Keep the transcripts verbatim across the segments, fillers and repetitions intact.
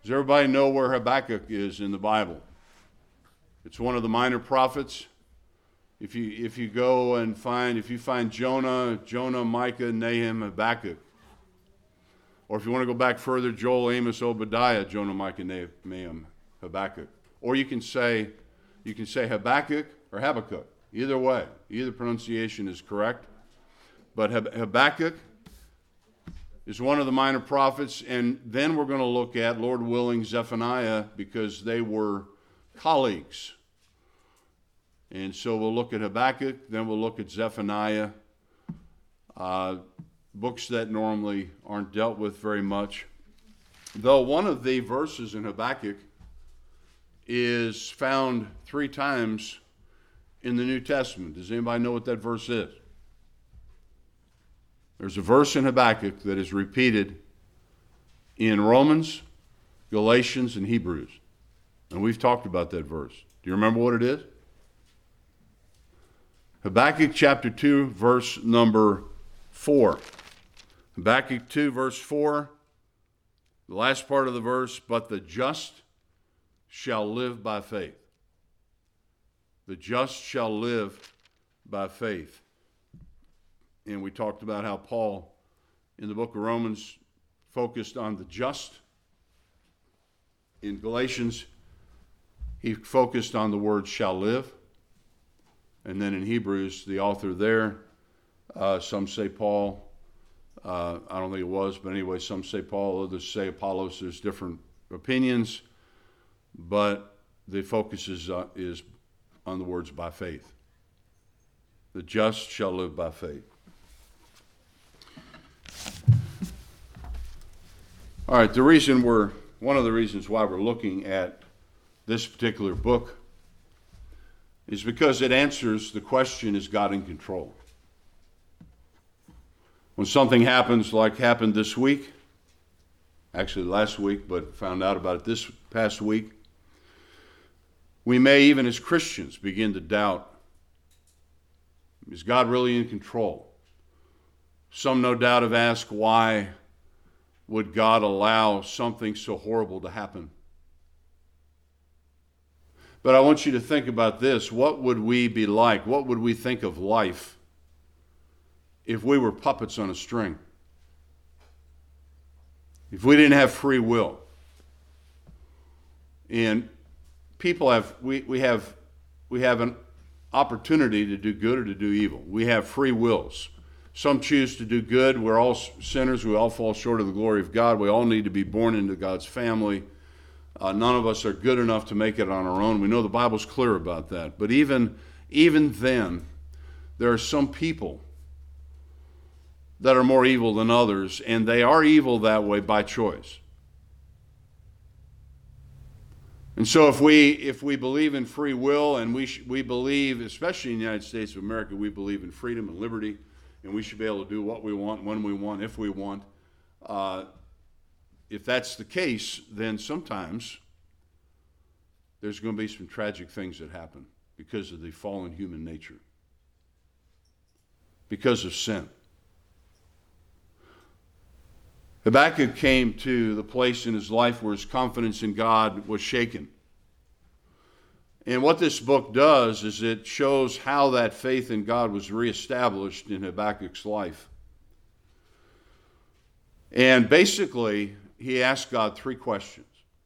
Does everybody know where Habakkuk is in the Bible? It's one of the minor prophets. If you if you go and find, if you find Jonah, Jonah, Micah, Nahum, Habakkuk. Or if you want to go back further, Joel, Amos, Obadiah, Jonah, Micah, Nahum, Habakkuk. Or you can say, you can say Habakkuk or Habakkuk. Either way, either pronunciation is correct. But Habakkuk is one of the minor prophets, and then we're going to look at, Lord willing, Zephaniah, because they were colleagues. And so we'll look at Habakkuk, then we'll look at Zephaniah, uh, books that normally aren't dealt with very much. Though one of the verses in Habakkuk is found three times in the New Testament. Does anybody know what that verse is? There's a verse in Habakkuk that is repeated in Romans, Galatians, and Hebrews. And we've talked about that verse. Do you remember what it is? Habakkuk chapter two, verse number four. Habakkuk two, verse four, the last part of the verse, but the just shall live by faith. The just shall live by faith. And we talked about how Paul, in the book of Romans, focused on the just. In Galatians, he focused on the word shall live. And then in Hebrews, the author there, uh, some say Paul, uh, I don't think it was, but anyway, some say Paul, others say Apollos. There's different opinions, but the focus is, uh, is on the words by faith. The just shall live by faith. All right, the reason we're, one of the reasons why we're looking at this particular book is because it answers the question, is God in control? When something happens like happened this week, actually last week, but found out about it this past week, we may, even as Christians, begin to doubt, is God really in control? Some no doubt have asked, why would God allow something so horrible to happen? But I want you to think about this. What would we be like? What would we think of life if we were puppets on a string? If we didn't have free will? And people have, we, we have, we have an opportunity to do good or to do evil. We have free wills. Some choose to do good. We're all sinners. We all fall short of the glory of God. We all need to be born into God's family. Uh, none of us are good enough to make it on our own. We know the Bible's clear about that. But even, even then, there are some people that are more evil than others, and they are evil that way by choice. And so if we if we believe in free will, and we sh- we believe, especially in the United States of America, we believe in freedom and liberty, and we should be able to do what we want, when we want, if we want. Uh, if that's the case, then sometimes there's going to be some tragic things that happen because of the fallen human nature, because of sin. Habakkuk came to the place in his life where his confidence in God was shaken. And what this book does is it shows how that faith in God was reestablished in Habakkuk's life. And basically, he asked God three questions.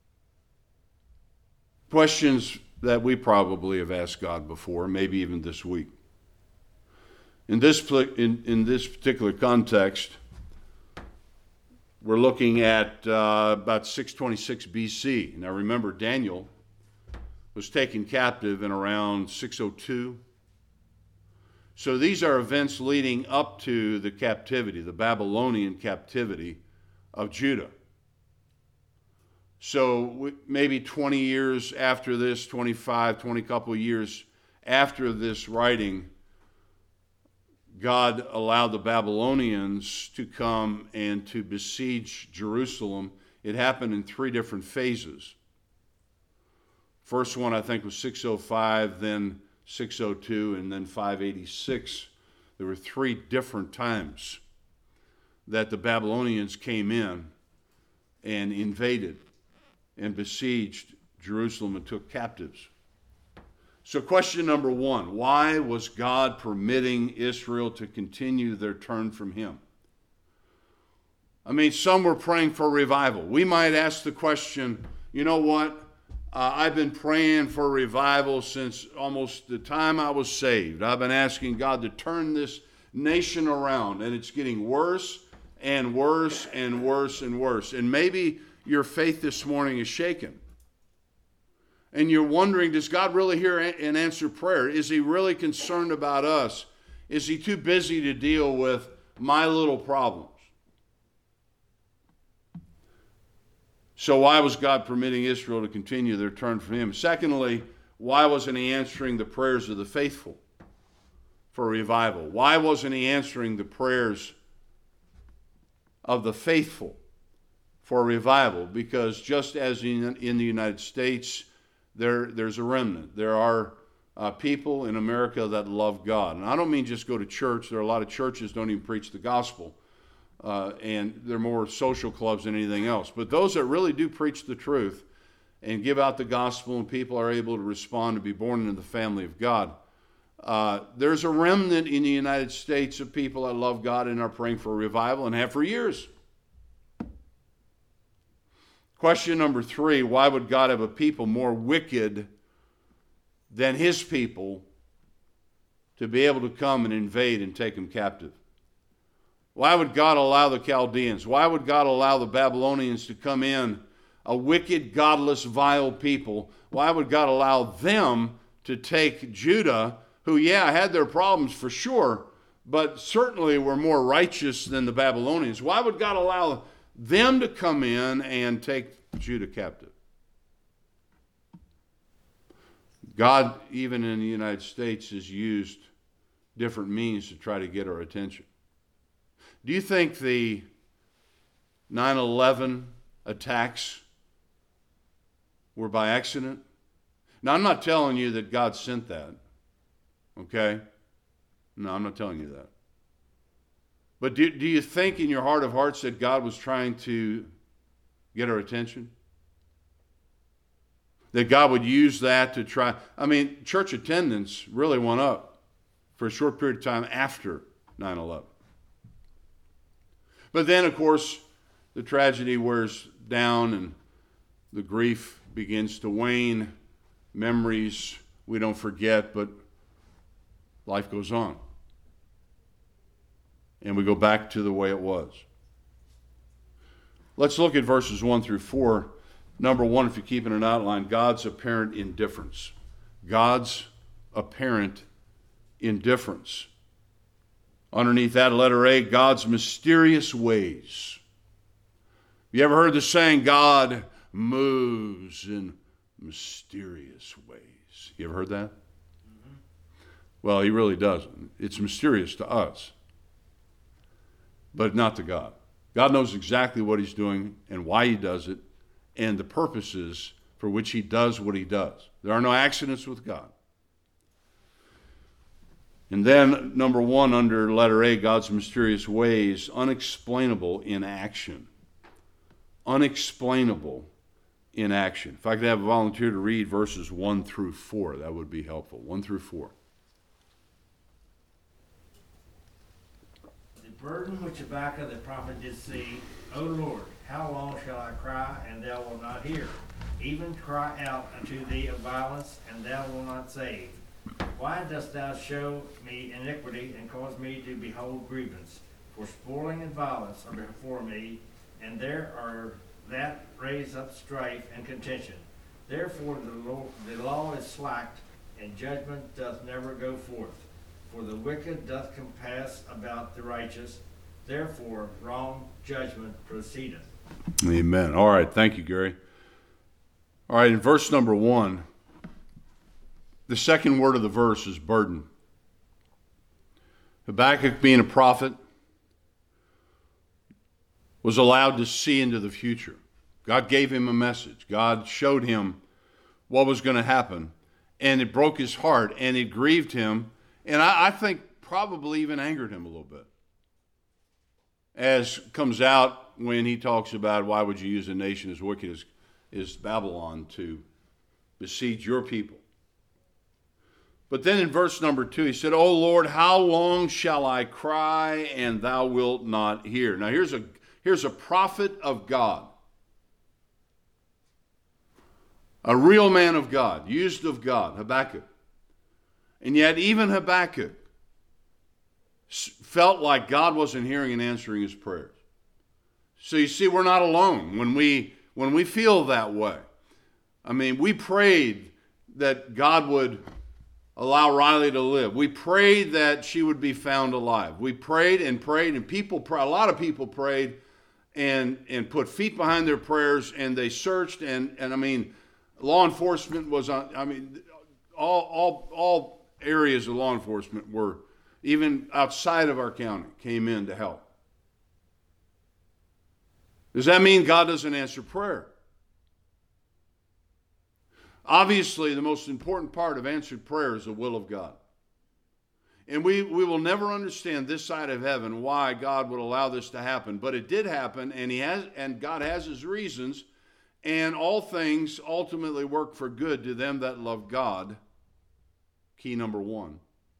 Questions that we probably have asked God before, maybe even this week. In this, in, in this particular context, we're looking at uh, about six twenty-six B C. Now remember, Daniel was taken captive in around six oh two. So these are events leading up to the captivity, the Babylonian captivity of Judah. So maybe twenty years after this, twenty-five, twenty couple years after this writing, God allowed the Babylonians to come and to besiege Jerusalem. It happened in three different phases. First one, I think, was six oh five, then six oh two, and then five eighty-six. There were three different times that the Babylonians came in and invaded. and besieged Jerusalem and took captives. So question number one, why was God permitting Israel to continue their turn from him? I mean, some were praying for revival. We might ask the question, you know what? Uh, I've been praying for revival since almost the time I was saved. I've been asking God to turn this nation around, and it's getting worse and worse and worse and worse. And maybe your faith this morning is shaken. And you're wondering, does God really hear and answer prayer? Is he really concerned about us? Is he too busy to deal with my little problems? So why was God permitting Israel to continue their turn from him? Secondly, why wasn't he answering the prayers of the faithful for revival? Why wasn't he answering the prayers of the faithful for revival? Because just as in, in the United States, there, there's a remnant. There are uh, people in America that love God. And I don't mean just go to church. There are a lot of churches don't even preach the gospel. Uh, and they're more social clubs than anything else. But those that really do preach the truth and give out the gospel and people are able to respond to be born into the family of God, uh, there's a remnant in the United States of people that love God and are praying for revival and have for years. Question number three, why would God have a people more wicked than his people to be able to come and invade and take them captive? Why would God allow the Chaldeans? Why would God allow the Babylonians to come in, a wicked, godless, vile people? Why would God allow them to take Judah, who, yeah, had their problems for sure, but certainly were more righteous than the Babylonians? Why would God allow them to come in and take Judah captive? God, even in the United States, has used different means to try to get our attention. Do you think the nine eleven attacks were by accident? Now, I'm not telling you that God sent that, okay? No, I'm not telling you that. But do, do you think in your heart of hearts that God was trying to get our attention? That God would use that to try? I mean, church attendance really went up for a short period of time after nine eleven. But then, of course, the tragedy wears down and the grief begins to wane. Memories we don't forget, but life goes on. And we go back to the way it was. Let's look at verses one through four. Number one, if you're keeping an outline, God's apparent indifference. God's apparent indifference. Underneath that, letter A, God's mysterious ways. You ever heard the saying, God moves in mysterious ways? You ever heard that? Mm-hmm. Well, he really doesn't. It's mysterious to us, but not to God. God knows exactly what he's doing and why he does it and the purposes for which he does what he does. There are no accidents with God. And then, number one, under letter A, God's mysterious ways, unexplainable in action. Unexplainable in action. If I could have a volunteer to read verses one through four, that would be helpful. one through four. The burden which Habakkuk the prophet did see, O Lord, how long shall I cry, and thou wilt not hear? Even cry out unto thee of violence, and thou wilt not save. Why dost thou show me iniquity, and cause me to behold grievance? For spoiling and violence are before me, and there are that raise up strife and contention. Therefore the law, the law is slacked, and judgment doth never go forth. For the wicked doth compass about the righteous, therefore wrong judgment proceedeth. Amen. All right, thank you, Gary. All right, in verse number one, the second word of the verse is burden. Habakkuk, being a prophet, was allowed to see into the future. God gave him a message. God showed him what was going to happen, and it broke his heart, and it grieved him, and I, I think probably even angered him a little bit. As comes out when he talks about why would you use a nation as wicked as, is Babylon to besiege your people. But then in verse number two, he said, O Lord, how long shall I cry and thou wilt not hear? Now here's a, here's a prophet of God. A real man of God, used of God, Habakkuk. And yet even Habakkuk felt like God wasn't hearing and answering his prayers. So you see, we're not alone when we, when we feel that way. I mean, we prayed that God would allow Riley to live. We prayed that she would be found alive. We prayed and prayed, and people, a lot of people prayed and and put feet behind their prayers, and they searched, and and I mean, law enforcement was on. I mean, all all all areas of law enforcement were, even outside of our county, came in to help. Does that mean God doesn't answer prayer? Obviously, the most important part of answered prayer is the will of God. And we, we will never understand this side of heaven why God would allow this to happen. But it did happen, and he has, and God has his reasons, and all things ultimately work for good to them that love God. Key number one.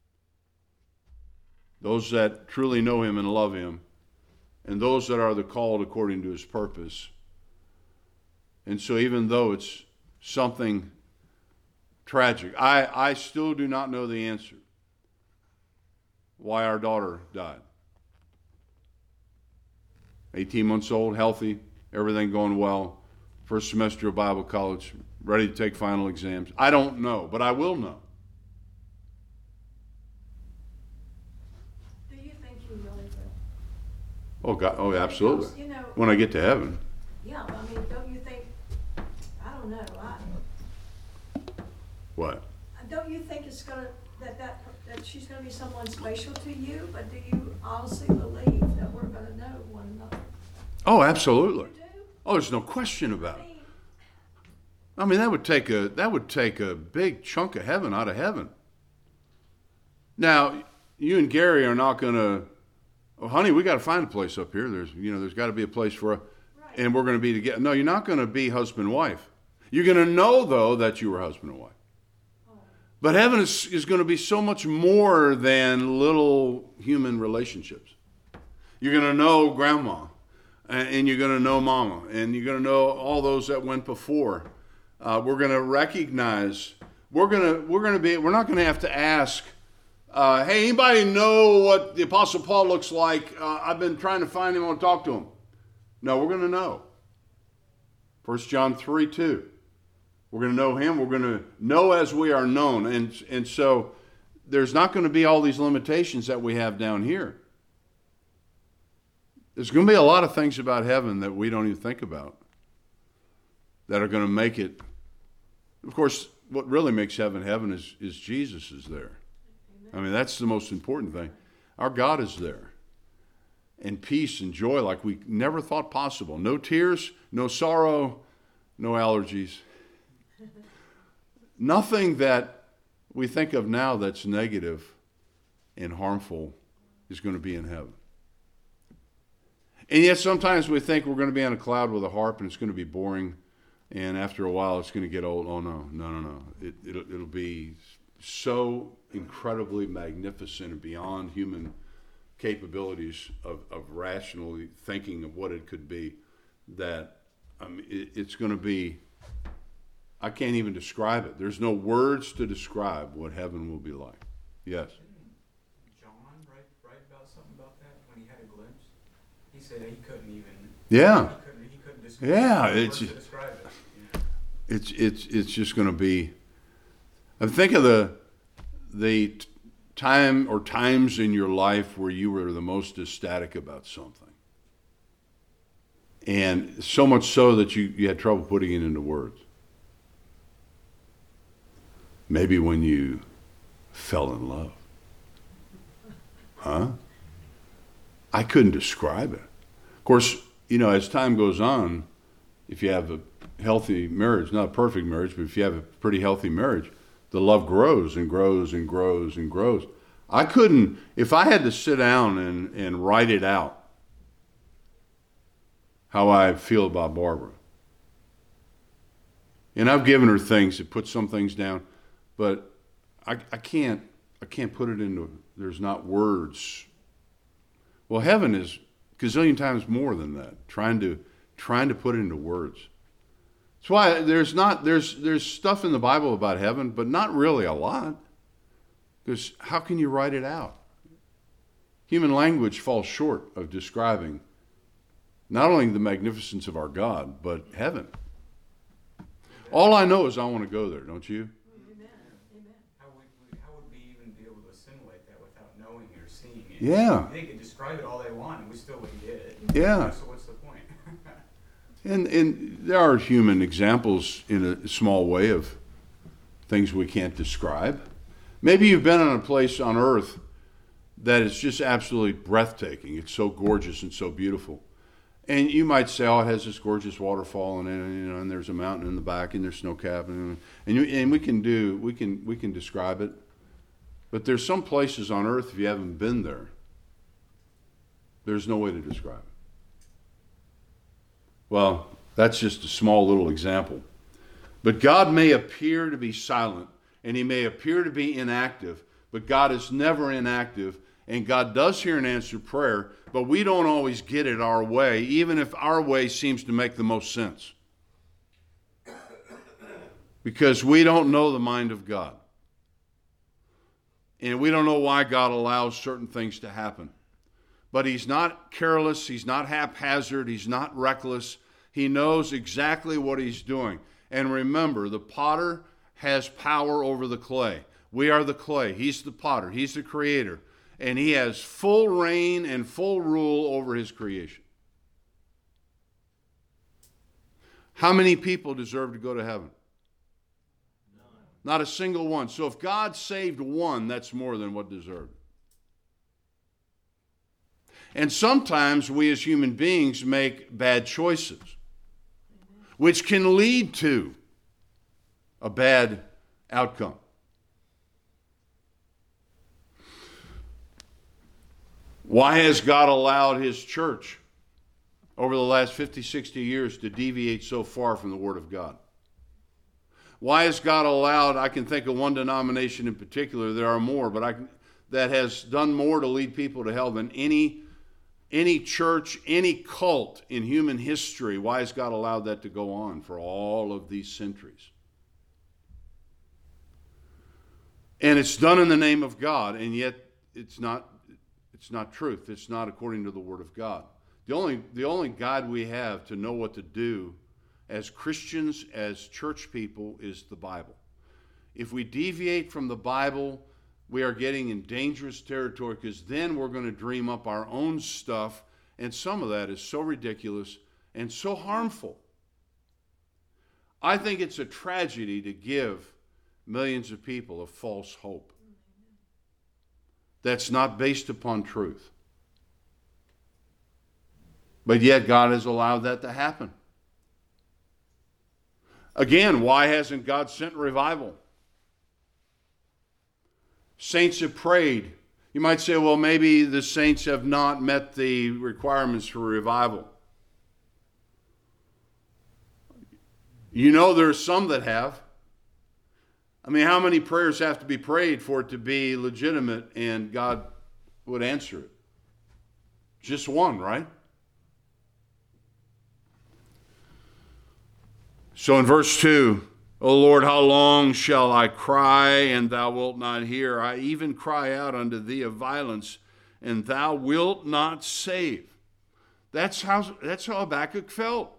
Those that truly know him and love him, and those that are the called according to his purpose. And so even though it's something tragic, I, I still do not know the answer why our daughter died. eighteen months old, healthy, everything going well, first semester of Bible college, ready to take final exams. I don't know, but I will know. Do you think you really will? Oh, God, oh, absolutely. Because, you know, when I get to heaven. Yeah, I mean, don't you think, I don't know, I, What? don't you think it's gonna, that, that, that she's gonna be someone special to you? But do you honestly believe that we're gonna know one another? Oh, absolutely. You do? Oh, there's no question about I it. mean, I mean, that would take a that would take a big chunk of heaven out of heaven. Now, you and Gary are not going to, oh, honey, we got to find a place up here. There's, you know, there's got to be a place for, a, right. and we're going to be together. No, you're not going to be husband and wife. You're going to know, though, that you were husband and wife. Oh. But heaven is, is going to be so much more than little human relationships. You're going to know grandma, and, and you're going to know mama, and you're going to know all those that went before. Uh, we're going to recognize. We're going to we're going to be. We're not going to have to ask. Uh, hey, anybody know what the Apostle Paul looks like? Uh, I've been trying to find him. I want to talk to him. No, we're going to know. First John three two. We're going to know him. We're going to know as we are known. And, and so there's not going to be all these limitations that we have down here. There's going to be a lot of things about heaven that we don't even think about that are going to make it. Of course, what really makes heaven heaven is, is Jesus is there. I mean, that's the most important thing. Our God is there. And peace and joy like we never thought possible. No tears, no sorrow, no allergies. Nothing that we think of now that's negative and harmful is going to be in heaven. And yet sometimes we think we're going to be on a cloud with a harp and it's going to be boring. And after a while it's going to get old. Oh, no, no, no, no. It, it'll, it'll be so incredibly magnificent and beyond human capabilities of, of rationally thinking of what it could be that I mean, it, it's going to be, I can't even describe it. There's no words to describe what heaven will be like. Yes? Didn't John write, write about something about that when he had a glimpse? He said he couldn't even, Yeah. he couldn't, he couldn't describe, Yeah, words it's- to describe it. You know? It's it's it's just going to be. I think of the the t- time or times in your life where you were the most ecstatic about something, and so much so that you, you had trouble putting it into words. Maybe when you fell in love, huh? I couldn't describe it. Of course, you know, as time goes on, if you have a healthy marriage, not a perfect marriage, but if you have a pretty healthy marriage, the love grows and grows and grows and grows. I couldn't, if I had to sit down and, and write it out, how I feel about Barbara, And I've given her things to put some things down, but I, I can't I can't put it into, there's not words. Well, heaven is a gazillion times more than that, trying to trying to put it into words. That's why there's not there's there's stuff in the Bible about heaven, but not really a lot. Because how can you write it out? Human language falls short of describing not only the magnificence of our God, but heaven. All I know is I want to go there, don't you? Amen. Amen. How would we, how would we even be able to assimilate that without knowing or seeing it? Yeah. They could describe it all they want, and we still wouldn't get it. Yeah. So what's the point? And and there are human examples in a small way of things we can't describe. Maybe you've been on a place on earth that is just absolutely breathtaking. It's so gorgeous and so beautiful. And you might say, oh, it has this gorgeous waterfall in it, you know, and there's a mountain in the back, and there's snow cap, and and, you, and we can do we can we can describe it. But there's some places on earth, if you haven't been there, there's no way to describe it. Well, that's just a small little example. But God may appear to be silent, and he may appear to be inactive, but God is never inactive, and God does hear and answer prayer, but we don't always get it our way, even if our way seems to make the most sense. Because we don't know the mind of God. And we don't know why God allows certain things to happen. But he's not careless, he's not haphazard, he's not reckless. He knows exactly what he's doing. And remember, the potter has power over the clay. We are the clay. He's the potter. He's the creator. And he has full reign and full rule over his creation. How many people deserve to go to heaven? None. Not a single one. So if God saved one, that's more than what deserved. And sometimes we as human beings make bad choices, which can lead to a bad outcome. Why has God allowed his church over the last fifty, sixty years to deviate so far from the Word of God? Why has God allowed, I can think of one denomination in particular, there are more, but I can, that has done more to lead people to hell than any, any church, any cult in human history. Why has God allowed that to go on for all of these centuries? And it's done in the name of God, and yet it's not It's not truth. It's not according to the Word of God. The only, the only guide we have to know what to do as Christians, as church people, is the Bible. If we deviate from the Bible, we are getting in dangerous territory, because then we're going to dream up our own stuff, and some of that is so ridiculous and so harmful. I think it's a tragedy to give millions of people a false hope that's not based upon truth. But yet God has allowed that to happen. Again, why hasn't God sent revival? Saints have prayed. You might say, well, maybe the saints have not met the requirements for revival. You know there are some that have. I mean, how many prayers have to be prayed for it to be legitimate and God would answer it? Just one, right? So in verse two, O Lord, how long shall I cry, and thou wilt not hear? I even cry out unto thee of violence, and thou wilt not save. That's how, that's how Habakkuk felt.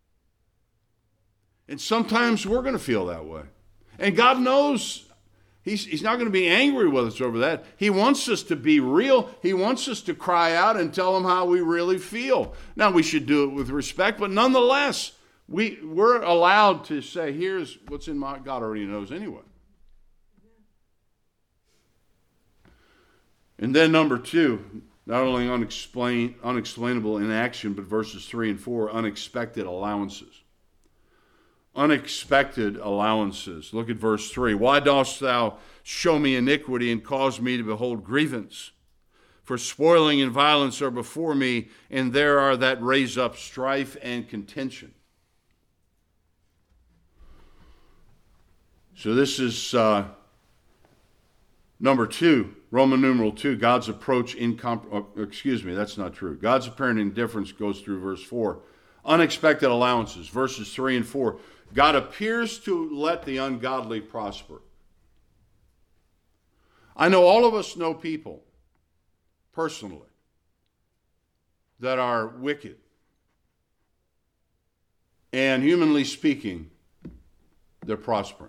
And sometimes we're going to feel that way. And God knows he's, he's not going to be angry with us over that. He wants us to be real. He wants us to cry out and tell him how we really feel. Now, we should do it with respect, but nonetheless, we, we're allowed to say, here's what's in my... God already knows anyway. And then number two, not only unexplain, unexplainable inaction, but verses three and four, unexpected allowances. Unexpected allowances. Look at verse three. Why dost thou show me iniquity and cause me to behold grievance? For spoiling and violence are before me, and there are that raise up strife and contention. So this is uh, number two, Roman numeral two, God's approach in, oh, excuse me, that's not true. God's apparent indifference goes through verse four. Unexpected allowances, verses three and four. God appears to let the ungodly prosper. I know all of us know people, personally, that are wicked. And humanly speaking, they're prospering.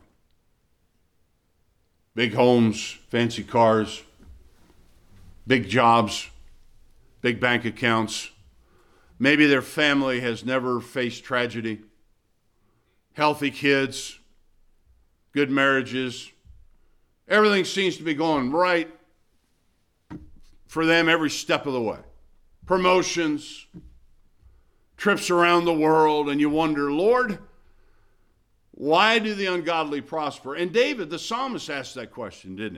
Big homes, fancy cars, big jobs, big bank accounts. Maybe their family has never faced tragedy. Healthy kids, good marriages. Everything seems to be going right for them every step of the way. Promotions, trips around the world, and you wonder, Lord, why do the ungodly prosper? And David, the psalmist, asked that question, didn't he?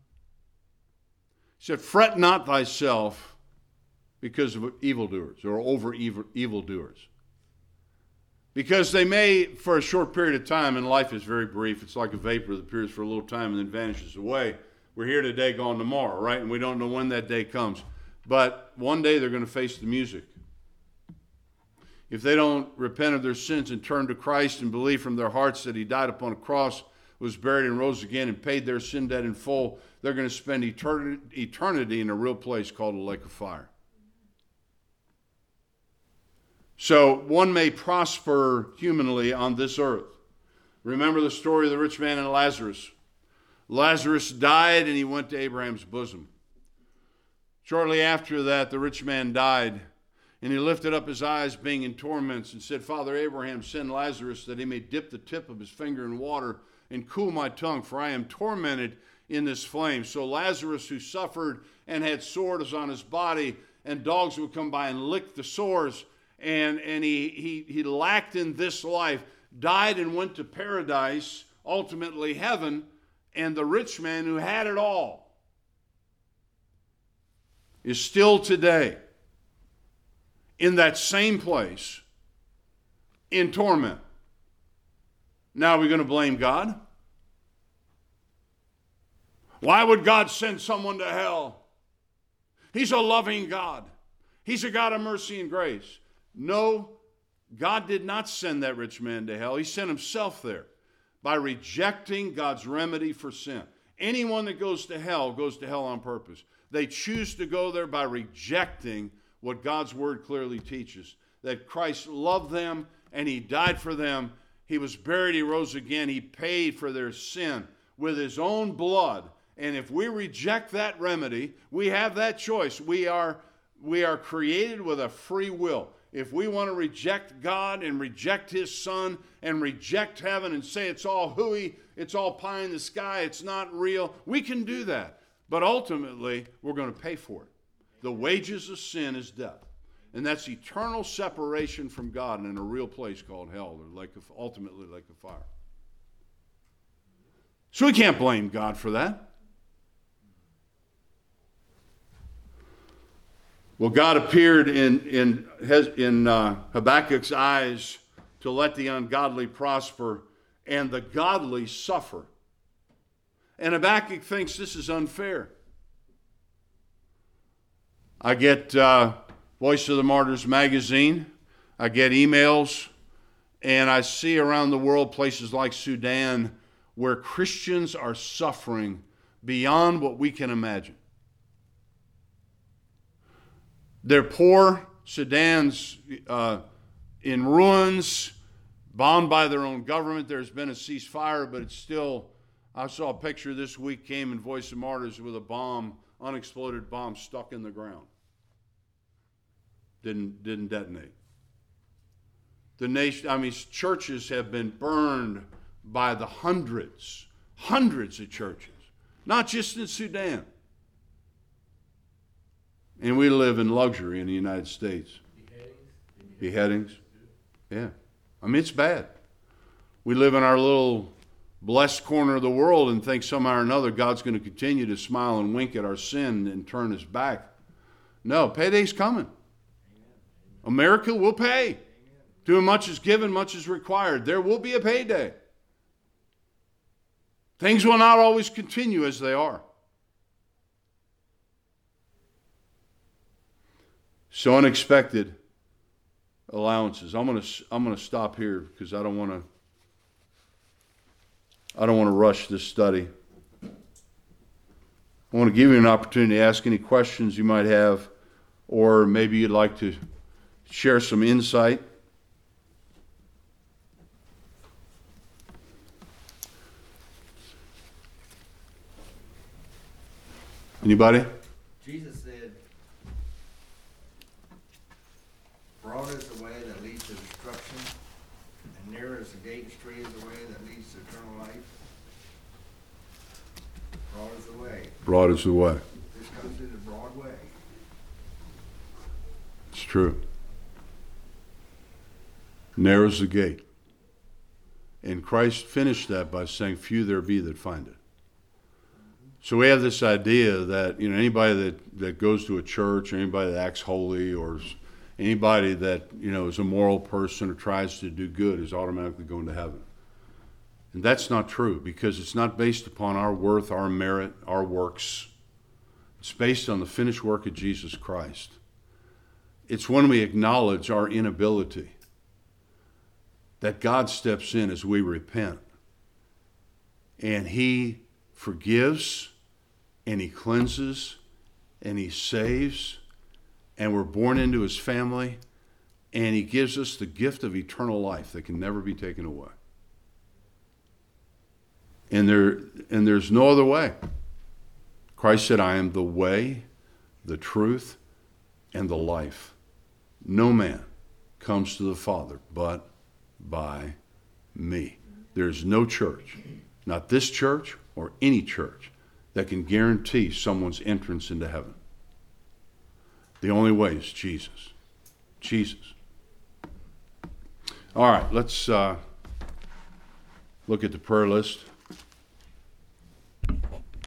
He said, fret not thyself because of evildoers or over evil, evildoers. Because they may, for a short period of time, and life is very brief, it's like a vapor that appears for a little time and then vanishes away. We're here today, gone tomorrow, right? And we don't know when that day comes. But one day they're going to face the music. If they don't repent of their sins and turn to Christ and believe from their hearts that he died upon a cross, was buried and rose again and paid their sin debt in full, they're going to spend eternity in a real place called a lake of fire. So one may prosper humanly on this earth. Remember the story of the rich man and Lazarus. Lazarus died and he went to Abraham's bosom. Shortly after that, the rich man died, and he lifted up his eyes, being in torments, and said, Father Abraham, send Lazarus that he may dip the tip of his finger in water and cool my tongue, for I am tormented in this flame. So Lazarus, who suffered and had sores on his body, and dogs would come by and lick the sores, and, and he, he, he lacked in this life, died and went to paradise, ultimately heaven, and the rich man who had it all is still today in that same place in torment. Now are we going to blame God? Why would God send someone to hell? He's a loving God. He's a God of mercy and grace. No, God did not send that rich man to hell. He sent himself there by rejecting God's remedy for sin. Anyone that goes to hell goes to hell on purpose. They choose to go there by rejecting what God's word clearly teaches, that Christ loved them and he died for them. He was buried, he rose again. He paid for their sin with his own blood. And if we reject that remedy, we have that choice. We are, we are created with a free will. If we want to reject God and reject his son and reject heaven and say it's all hooey, it's all pie in the sky, it's not real, we can do that. But ultimately, we're going to pay for it. The wages of sin is death. And that's eternal separation from God and in a real place called hell, or lake of, ultimately lake of fire. So we can't blame God for that. Well, God appeared in, in, in uh, Habakkuk's eyes to let the ungodly prosper and the godly suffer. And Habakkuk thinks this is unfair. I get uh, Voice of the Martyrs magazine. I get emails. And I see around the world places like Sudan where Christians are suffering beyond what we can imagine. They're poor. Sudan's uh, in ruins, bombed by their own government. There's been a ceasefire, but it's still... I saw a picture this week, came in Voice of Martyrs with a bomb, unexploded bomb stuck in the ground. Didn't, didn't detonate. The nation, I mean, churches have been burned by the hundreds, hundreds of churches, not just in Sudan. And we live in luxury in the United States. Beheadings. Beheadings. Yeah. I mean, it's bad. We live in our little blessed corner of the world and think somehow or another God's going to continue to smile and wink at our sin and turn his back. No, payday's coming. America will pay. To whom much is given, much is required. There will be a payday. Things will not always continue as they are. So unexpected allowances. I'm gonna I'm gonna stop here because I don't want to I don't want to rush this study. I want to give you an opportunity to ask any questions you might have, or maybe you'd like to share some insight. Anybody? Jesus said, broad is the way that leads to destruction, and narrow is the gate, and straight is the way that leads to eternal life. Broad is the way. Broad is the way. This comes through the broad way. It's true. Narrow's the gate. And Christ finished that by saying, few there be that find it. So we have this idea that, you know, anybody that, that goes to a church, or anybody that acts holy, or anybody that, you know, is a moral person or tries to do good is automatically going to heaven. And that's not true, because it's not based upon our worth, our merit, our works. It's based on the finished work of Jesus Christ. It's when we acknowledge our inability that God steps in as we repent. And He forgives, and He cleanses, and He saves, and we're born into His family, and He gives us the gift of eternal life that can never be taken away. And there, and there's no other way. Christ said, I am the way, the truth, and the life. No man comes to the Father but by me. There's no church, not this church or any church, that can guarantee someone's entrance into heaven. The only way is Jesus. Jesus. All right, let's uh, look at the prayer list.